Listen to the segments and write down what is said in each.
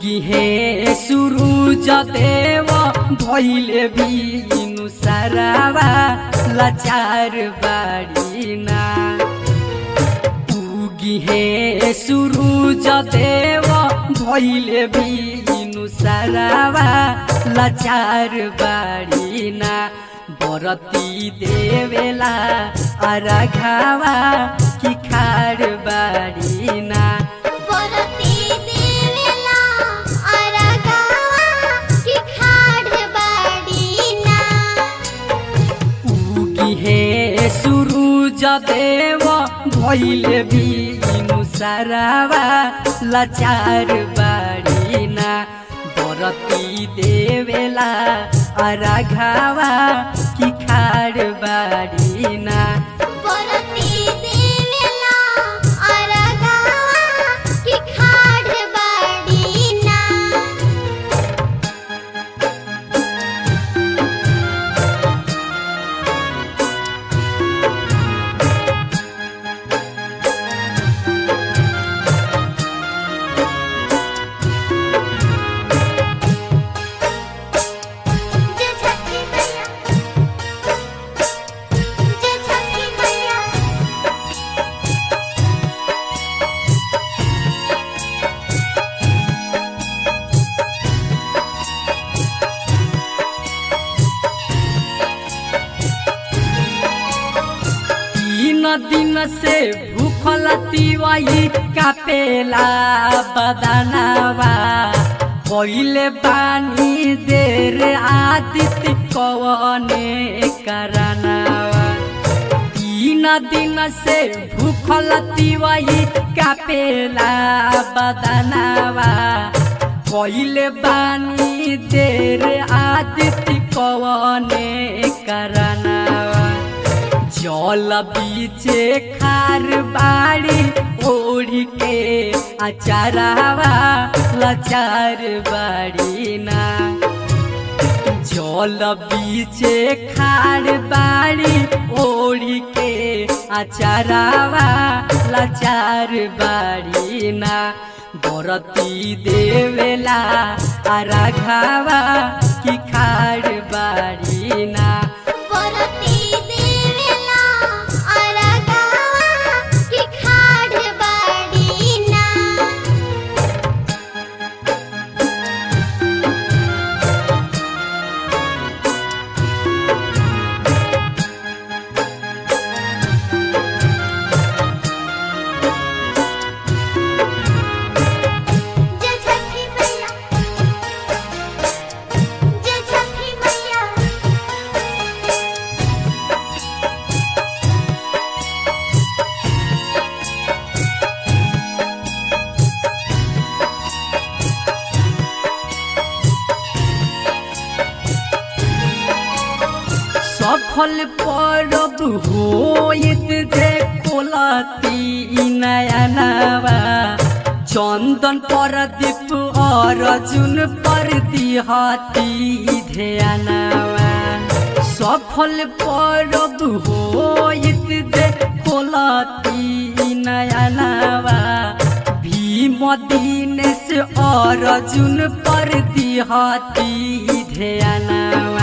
उगी हे सुरुज देव भइले बिनु सारावा लाचार बाड़ीना। उगी हे सुरुज देव भइले बिनु सारावा लाचार बाड़ीना। बरती देवेला आराघावा की खाड़ बाड़ीना। हे सुरुज देव भइले बिनु सारावा लाचार बाड़ीना। बरती देवेला आराघावा की खाड़ बाड़ीना। दिन से भूखल तिवाई कापेला बदनावा। पहिले बानी देर आदित्य कवने करनावा। 3 दिन से भूखल तिवाई कापेला बदनावा। पहिले बानी देर आदित्य कवने करनावा। जल बीचे खार बाड़ी ओढ़ी के अचारावा लाचार बाड़ीना। जल बीचे खार बाड़ी ओढ़ी के अचारावा लाचार बाड़ीना। बरती देवेला आराघावा की खाड़ बाड़ीना। सफल परब होइत देखो लती नयनावा। चंदन प्रदीप अर्जुन पर दिहती ध्यानावा। सफल परब होइत देखो लती नयनावा। भीम दीनेश अर्जुन पर दिहती ध्यानावा।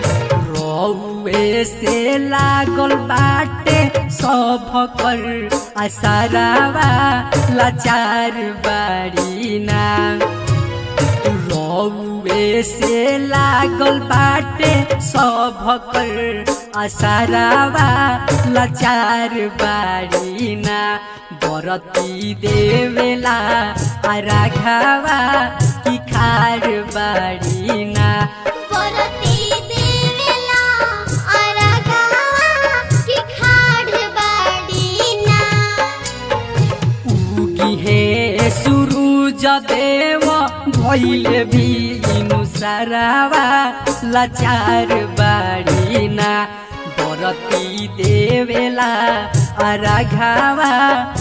रउए से लागल बाटे सब कर आसारावा लाचार बाड़ीना। रउए से लागल बाटे सब कर आसारावा लाचार बाड़ीना। बरती देवेला आराघावा की खाड़ बाड़ीना। हे सुरुज देव भइले बिनु सारावा लाचार बाड़ीना। बरती देवेला आराघावा